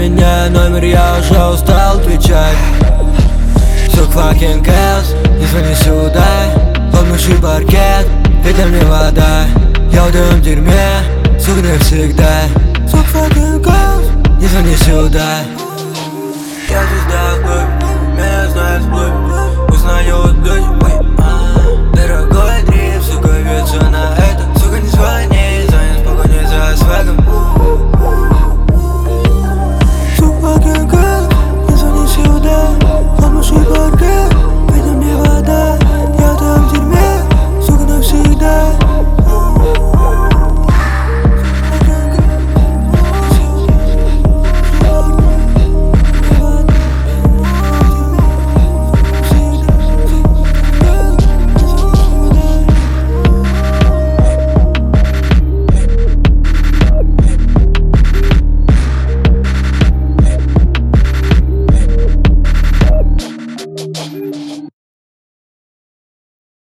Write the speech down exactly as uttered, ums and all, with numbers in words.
меняю номер, я уже устал отвечать. Все fucking chaos, не звони сюда. Лопнувший паркет, ветер мне вода. Я в твоем дерьме, сука, навсегда. Все fucking chaos, не звони сюда.